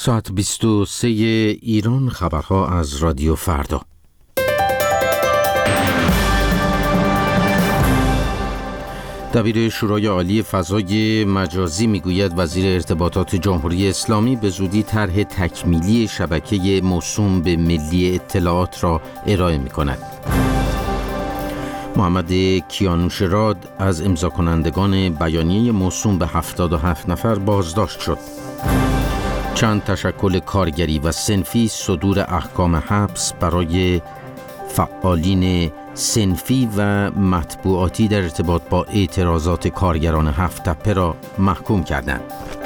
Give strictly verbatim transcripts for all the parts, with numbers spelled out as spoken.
ساعت بیست و سه ایران، خبرها از رادیو فردا. دبیر شورای عالی فضای مجازی میگوید وزیر ارتباطات جمهوری اسلامی به زودی طرح تکمیلی شبکه موسوم به ملی اطلاعات را ارائه می‌کند. محمد کیانوشراد از امضا کنندگان بیانیه موسوم به هفتاد و هفت نفر بازداشت شد. چند تشکل کارگری و صنفی صدور احکام حبس برای فعالین صنفی و مطبوعاتی در ارتباط با اعتراضات کارگران هفت تپه را محکوم کردند.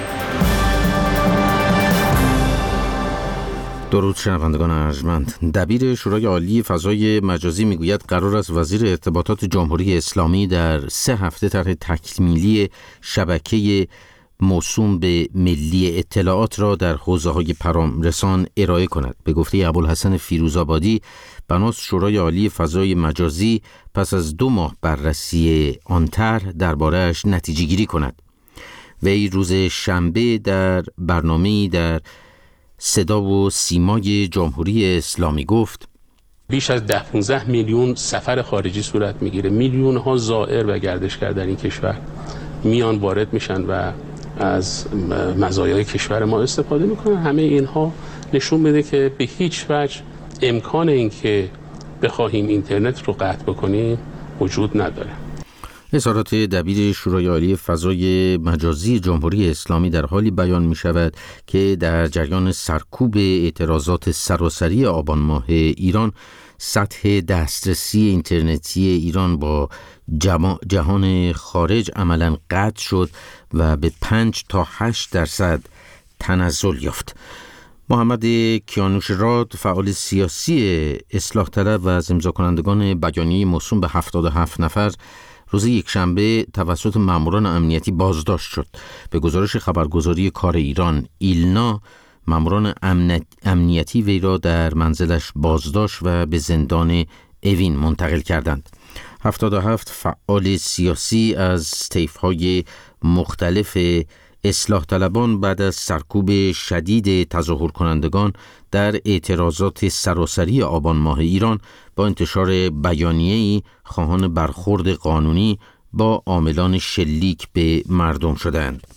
درود شنوندگان ارجمند. دبیر شورای عالی فضای مجازی میگوید قرار است وزیر ارتباطات جمهوری اسلامی در سه هفته طرح تکمیلی شبکه موسوم به ملی اطلاعات را در حوزه‌های پیام‌رسان ارائه کند. به گفته ابوالحسن فیروزآبادی، بناست شورای عالی فضای مجازی پس از دو ماه بررسی آن طرح درباره‌اش نتیجه گیری کند. وی روز شنبه در برنامه‌ای در صدا و سیمای جمهوری اسلامی گفت بیش از ده پانزده میلیون سفر خارجی صورت میگیره، میلیون ها زائر و گردشگر در این کشور میان وارد میشن و از مزایای کشور ما استفاده میکنن. همه اینها نشون میده که به هیچ وجه امکان این که بخواهیم اینترنت رو قطع بکنیم وجود نداره. اظهارات دبیر شورای عالی فضای مجازی جمهوری اسلامی در حالی بیان می شود که در جریان سرکوب اعتراضات سراسری آبان ماه ایران، سطح دسترسی اینترنتی ایران با جهان خارج عملاً قطع شد و به پنج تا هشت درصد تنزل یافت. محمد کیانوشراد، فعال سیاسی اصلاح طلب و از امضا کنندگان بیانیه موسوم به هفتاد و هفت نفر، روز یکشنبه توسط ماموران امنیتی بازداشت شد. به گزارش خبرگزاری کار ایران ایلنا، ماموران امنیتی وی را در منزلش بازداشت و به زندان اوین منتقل کردند. هفتاد و هفت فعال سیاسی از طیف‌های مختلف اصلاح طلبان بعد از سرکوب شدید تظاهر کنندگان در اعتراضات سراسری آبان ماه ایران با انتشار بیانیه‌ای خواهان برخورد قانونی با عاملان شلیک به مردم شدند.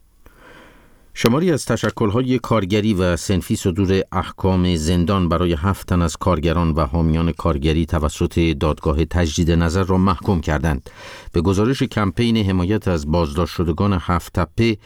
شماری از تشکل‌های کارگری و صنفی صدور احکام زندان برای هفت تن از کارگران و حامیان کارگری توسط دادگاه تجدید نظر را محکوم کردند. به گزارش کمپین حمایت از بازداشت شدگان هفت تپه،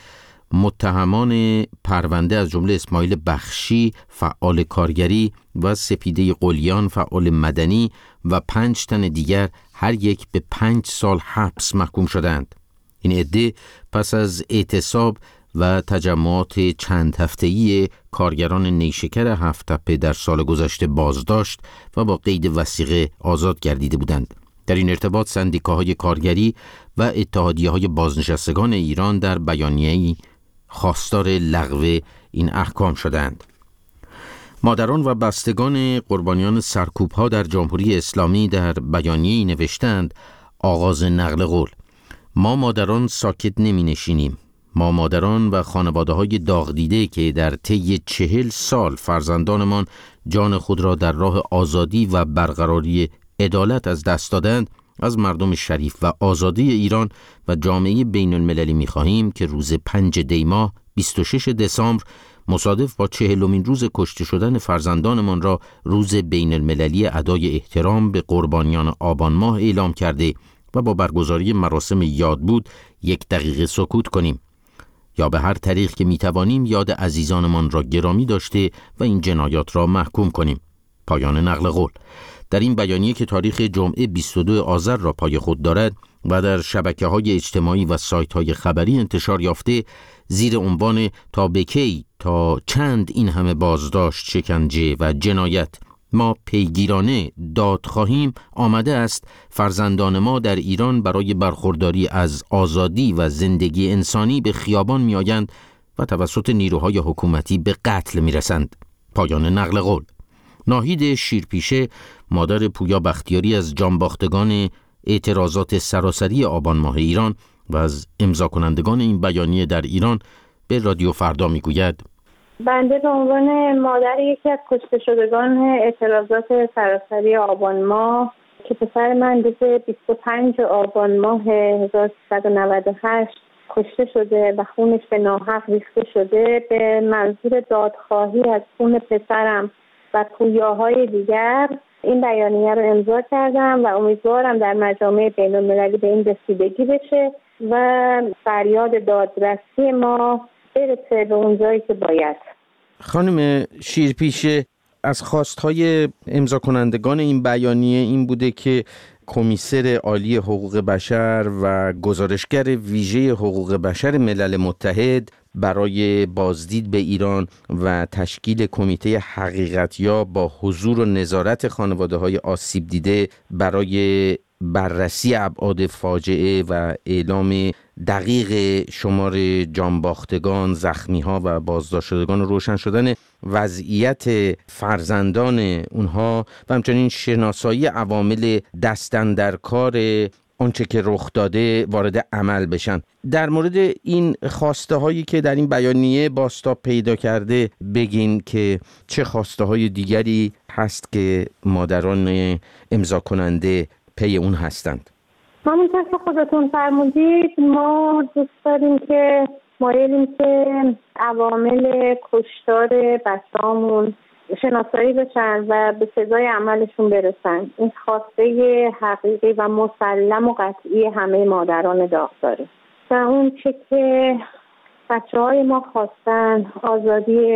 متهمان پرونده از جمله اسماعیل بخشی فعال کارگری و سپیده قلیان فعال مدنی و پنج تن دیگر هر یک به پنج سال حبس محکوم شدند. این عده پس از اعتصاب و تجمعات چند هفته‌ای کارگران نیشکر هفت تپه در سال گذشته بازداشت و با قید وثیقه آزاد گردیده بودند. در این ارتباط سندیکاهای کارگری و اتحادیه‌های بازنشستگان ایران در بیانیه‌ای خواستار لغو این احکام شدند. مادران و بستگان قربانیان سرکوب‌ها در جمهوری اسلامی در بیانیه‌ای نوشتند: آغاز نقل قول. ما مادران ساکت نمی‌نشینیم. ما مادران و خانواده‌های داغ دیده که در طی چهل سال فرزندانمان جان خود را در راه آزادی و برقراری عدالت از دست دادند، از مردم شریف و آزادی ایران و جامعه بین المللی می خواهیم که روز پنج دی ماه بیست و شش دسامبر مصادف با چهلمین روز کشته شدن فرزندانمان را روز بین المللی ادای احترام به قربانیان آبان ماه اعلام کرده و با برگزاری مراسم یادبود یک دقیقه سکوت کنیم، یا به هر طریق که می توانیم یاد عزیزانمان را گرامی داشته و این جنایات را محکوم کنیم. پایان نقل قول. در این بیانیه که تاریخ جمعه بیست و دو آذر را پای خود دارد و در شبکه‌های اجتماعی و سایت‌های خبری انتشار یافته، زیر عنوان تا بکی تا چند این همه بازداشت، شکنجه و جنایت ما پیگیرانه داد خواهیم آمده است فرزندان ما در ایران برای برخورداری از آزادی و زندگی انسانی به خیابان می آیند و توسط نیروهای حکومتی به قتل می رسند. پایان نقل قول. ناهید شیرپیشه، مادر پویا بختیاری از جانباختگان اعتراضات سراسری آبان ماه ایران و از امضا کنندگان این بیانیه در ایران، به رادیو فردا می گوید: بنده به عنوان مادر یکی از کشته شدگان اعتراضات سراسری آبان ماه که پسر من روز بیست و پنج آبان ماه هزار و سیصد و نود و هشت کشته شده و خونش به ناحق ریخته شده، به منظور دادخواهی از خون پسرم و پویاهای دیگر این بیانیه رو امضا کردم و امیدوارم در مجامع بین المللی به این رسیدگی بشه و فریاد دادرسی ما برسه به اون جایی که باید. خانم شیرپیشه، از خواستهای امضا کنندگان این بیانیه این بوده که کمیسر عالی حقوق بشر و گزارشگر ویژه حقوق بشر ملل متحد برای بازدید به ایران و تشکیل کمیته حقیقت‌یاب با حضور و نظارت خانواده‌های آسیب دیده برای بررسی ابعاد فاجعه و اعلام دقیق شمار جانباختگان، زخمی‌ها و بازداشت شدگان و روشن شدن وضعیت فرزندان اونها و همچنین شناسایی عوامل دست‌اندرکار آنچه که رخ داده وارد عمل بشن. در مورد این خواسته هایی که در این بیانیه بازتاب پیدا کرده بگین که چه خواسته های دیگری هست که مادران امضا کننده پی اون هستند؟ همونطور که خودتون فرمودید ما دوست داریم که مایلیم که عوامل کشتار بچه‌هامون شناسایی بشن و به سزای عملشون برسن. این خواسته حقیقی و مسلم و قطعی همه مادران داغداره و اون چه که بچه های ما خواستن، آزادی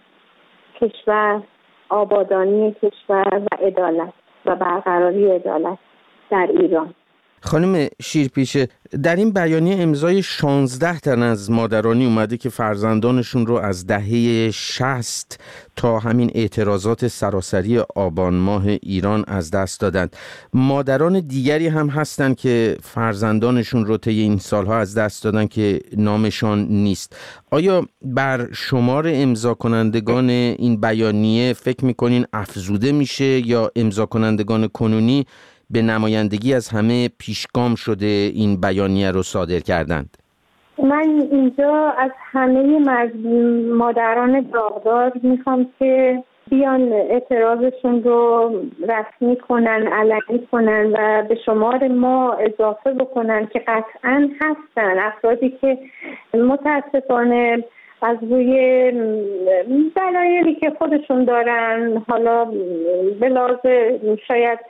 کشور، آبادانی کشور و عدالت و برقراری عدالت در ایران. خانم شیرپیشه، در این بیانیه امضای شانزده تن از مادرانی اومده که فرزندانشون رو از دهه شصت تا همین اعتراضات سراسری آبان ماه ایران از دست دادند. مادران دیگری هم هستن که فرزندانشون رو طی این سالها از دست دادن که نامشان نیست. آیا بر شمار امضا کنندگان این بیانیه فکر میکنین افزوده میشه یا امضا کنندگان کنونی به نمایندگی از همه پیشگام شده این بیانیه رو صادر کردند؟ من اینجا از همه مادران داغدار میخوام که بیان اعتراضشون رو رسمی کنن، علنی کنن و به شمار ما اضافه بکنن که قطعاً هستن افرادی که متاسفانه از روی دلایلی که خودشون دارن، حالا به لحاظ شاید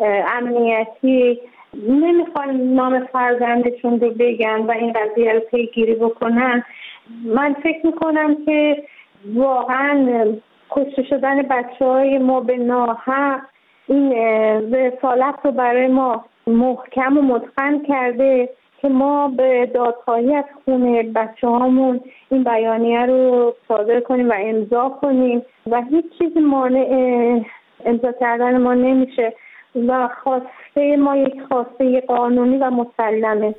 امنیتی نمیخوان نام فرزندشون رو بگن و این قضیه رو پیگیری بکنن. من فکر میکنم که واقعا کشته شدن بچه های ما به ناحق این رسالت رو برای ما محکم و متقن کرده که ما به دادخواهی از خون بچه هامون این بیانیه رو صادر کنیم و امضا کنیم و هیچ چیزی مانع امضا کردن ما نمیشه و خواسته ما یک خواسته قانونی و مسلمه.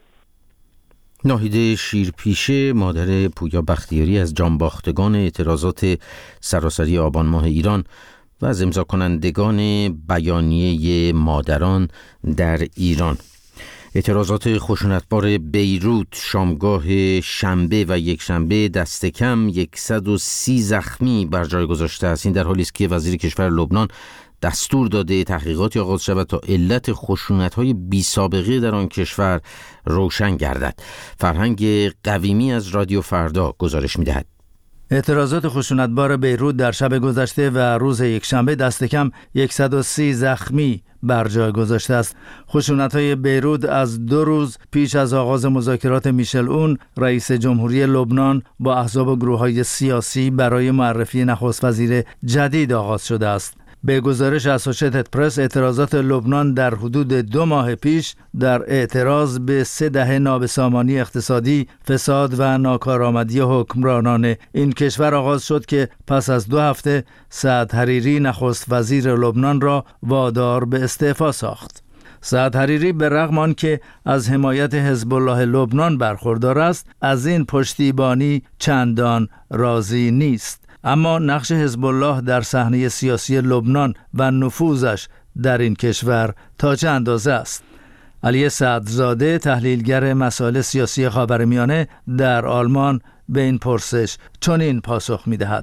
ناهید شیرپیشه، مادر پویا بختیاری از جانباختگان اعتراضات سراسری آبان ماه ایران و از امضا کنندگان بیانیه مادران در ایران. اعتراضات خشونتبار بیروت شامگاه شنبه و یک شنبه دست کم صد و سی زخمی بر جای گذاشته است. این در حالی است که وزیر کشور لبنان دستور داده تحقیقاتی آغاز شود تا علت خشونت‌های بی سابقه در آن کشور روشن گردد. فرهنگ قویمی از رادیو فردا گزارش می‌دهد. اعتراضات خشونتبار بیروت در شب گذشته و روز یکشنبه دست کم صد و سی زخمی بر جای گذاشته است. خشونت‌های بیروت از دو روز پیش از آغاز مذاکرات میشل اون رئیس جمهوری لبنان با احزاب و گروه‌های سیاسی برای معرفی نخست وزیر جدید آغاز شده است. به گزارش اسوشیتد پرس، اعتراضات لبنان در حدود دو ماه پیش در اعتراض به سه دهه نابسامانی اقتصادی، فساد و ناکارآمدی حکمرانان این کشور آغاز شد که پس از دو هفته سعد حریری نخست وزیر لبنان را وادار به استعفا ساخت. سعد حریری به رغم آنکه از حمایت حزب الله لبنان برخوردار است، از این پشتیبانی چندان راضی نیست. اما نقش حزب الله در صحنه سیاسی لبنان و نفوذش در این کشور تا چه اندازه است؟ علی سعدزاده، تحلیلگر مسائل سیاسی خاورمیانه در آلمان، به این پرسش چنین پاسخ می‌دهد.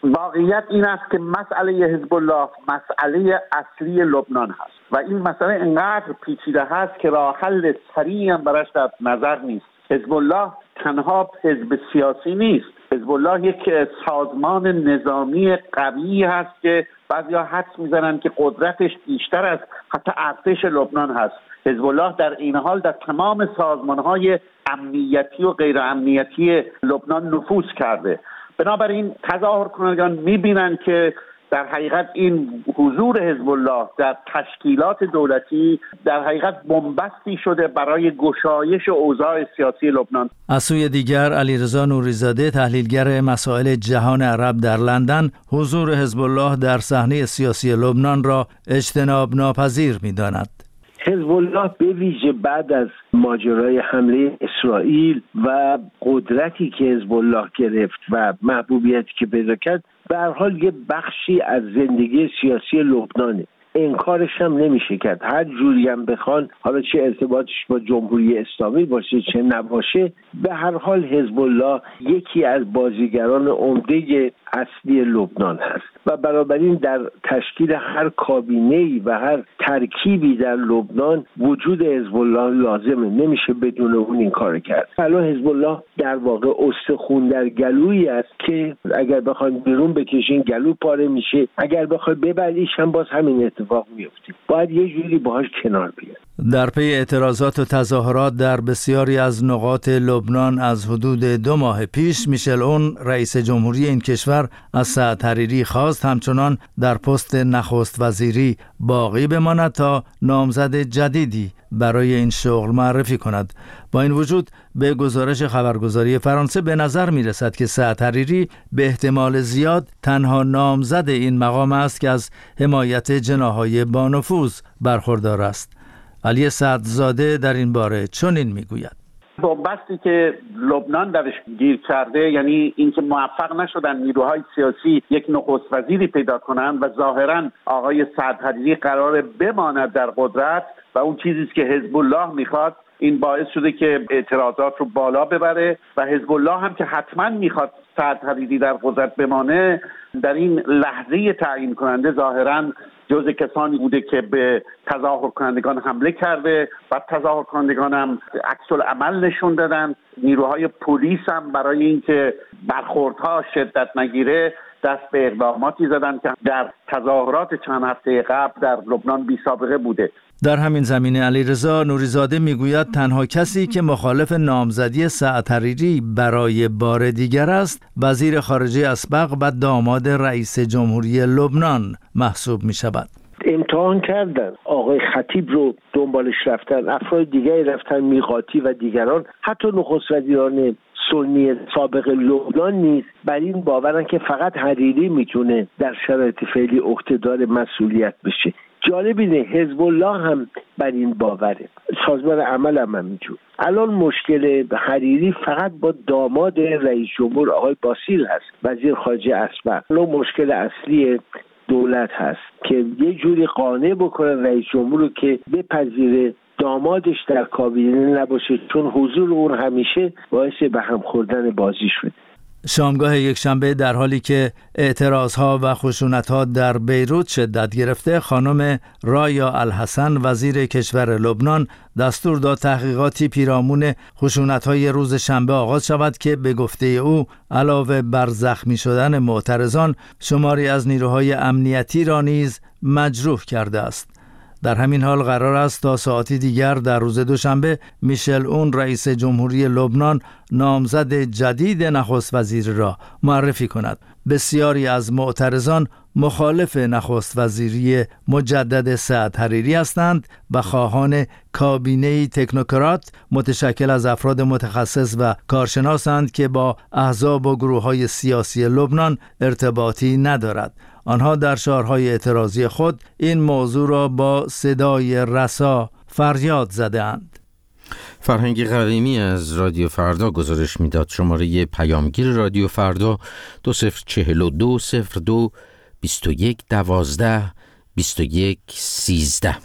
واقعیت این است که مسئله حزب الله مسئله اصلی لبنان هست و این مسئله انقدر پیچیده هست که راه حل سریعی هم براش در نظر نیست. حزب الله تنها حزب سیاسی نیست. حزب الله یک سازمان نظامی قوی هست که بعضیا حدس میزنن که قدرتش بیشتر از حتی ارتش لبنان هست. حزب الله در این حال در تمام سازمان‌های امنیتی و غیر امنیتی لبنان نفوذ کرده. بنابراین تظاهر کنندگان می‌بینن که در حقیقت این حضور حزب الله در تشکیلات دولتی در حقیقت بنبستی شده برای گشایش اوضاع سیاسی لبنان. از سوی دیگر علیرضا نوری‌زاده تحلیلگر مسائل جهان عرب در لندن حضور حزب الله در صحنه سیاسی لبنان را اجتناب ناپذیر می‌داند. حزب الله به ویژه بعد از ماجرای حمله اسرائیل و قدرتی که حزب الله گرفت و محبوبیتی که پیدا کرد به هر حال یه بخشی از زندگی سیاسی لبنانه. انکارش هم نمیشه کرد. هر جوری هم بخوان، حالا چه ارتباطش با جمهوری اسلامی باشه چه نباشه، به هر حال حزب الله یکی از بازیگران عمده اصلی لبنان هست و بنابراین در تشکیل هر کابینه‌ای و هر ترکیبی در لبنان وجود حزب الله لازمه. نمیشه بدون اون این کار کرد. الان حزب الله در واقع استخوان در گلویی است که اگر بخواید بیرون بکشین گلو پاره میشه، اگر بخواید ببریش هم باز همین اتفاق میفته. باید یه جوری باهاش کنار بیاد. در پی اعتراضات و تظاهرات در بسیاری از نقاط لبنان از حدود دو ماه پیش، میشل اون رئیس جمهوری این کشور از سعد حریری خواست همچنان در پست نخست وزیری باقی بماند تا نامزد جدیدی برای این شغل معرفی کند. با این وجود به گزارش خبرگزاری فرانسه به نظر می رسد که سعد حریری به احتمال زیاد تنها نامزد این مقام است که از حمایت جناح‌های با نفوذ برخوردار است. علی سعدزاده در این باره چنین میگوید: بنبستی که لبنان درش گیر کرده، یعنی اینکه موفق نشدن نیروهای سیاسی یک نخست وزیری پیدا کنند و ظاهرا آقای سعد حریری قرار بماند در قدرت و اون چیزی که حزب الله میخواد، این باعث شده که اعتراضات رو بالا ببره و حزب الله هم که حتما میخواد سعد حریری در قدرت بمانه، در این لحظه تعیین کننده ظاهرا جزء کسانی بوده که به تظاهر کنندگان حمله کرده و تظاهر کنندگان هم عکس العمل نشون دادن. نیروهای پلیس هم برای اینکه برخوردها شدت نگیره دست به اقداماتی زدن که در تظاهرات چند هفته قبل در لبنان بی سابقه بوده. در همین زمینه علیرضا نوری‌زاده میگوید تنها کسی که مخالف نامزدی سعد حریری برای بار دیگر است وزیر خارجه اسبق و داماد رئیس جمهوری لبنان محسوب می شود. امتحان کردن، آقای خطیب رو دنبالش رفتن، افراد دیگری رفتن، میقاتی و دیگران، حتی نخست وزیران سنی سابق لبنان نیز بر این باورن که فقط حریری میتونه در شرایط فعلی عهدهدار مسئولیت بشه. جالب اینه حزب الله هم بر این باوره، سازمان عمل هم همینجور. الان مشکل حریری فقط با داماد رئیس جمهور آقای باسیل هست، وزیر خارجه اسبق. الان مشکل اصلی دولت هست که یه جوری قانع بکنه رئیس جمهور رو که بپذیره دامادش در کابینه نباشه، چون حضور اون همیشه باعث به هم خوردن بازی شده. شامگاه یکشنبه در حالی که اعتراضها و خشونت‌ها در بیروت شدت گرفته، خانم رایا الحسن وزیر کشور لبنان دستور داد تحقیقاتی پیرامون خشونت‌های روز شنبه آغاز شود که به گفته او علاوه بر زخمی شدن معترضان شماری از نیروهای امنیتی را نیز مجروح کرده است. در همین حال قرار است تا ساعتی دیگر در روز دوشنبه میشل اون رئیس جمهوری لبنان نامزد جدید نخست وزیر را معرفی کند. بسیاری از معترضان مخالف نخست وزیری مجدد سعد حریری هستند و خواهان کابینه‌ای تکنوکرات متشکل از افراد متخصص و کارشناسند که با احزاب و گروه‌های سیاسی لبنان ارتباطی ندارد. آنها در شعارهای اعتراضی خود این موضوع را با صدای رسا فریاد زده‌اند. فرهنگ قدیمی از رادیو فردا گزارش میداد. شماره پیامگیر رادیو فردا دو صفر چهل و دو صفر دو بیست و یک دوازده بیست و یک سیزده.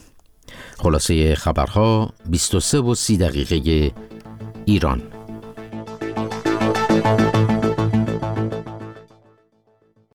خلاصه خبرها بیست و سه و سی دقیقه ایران.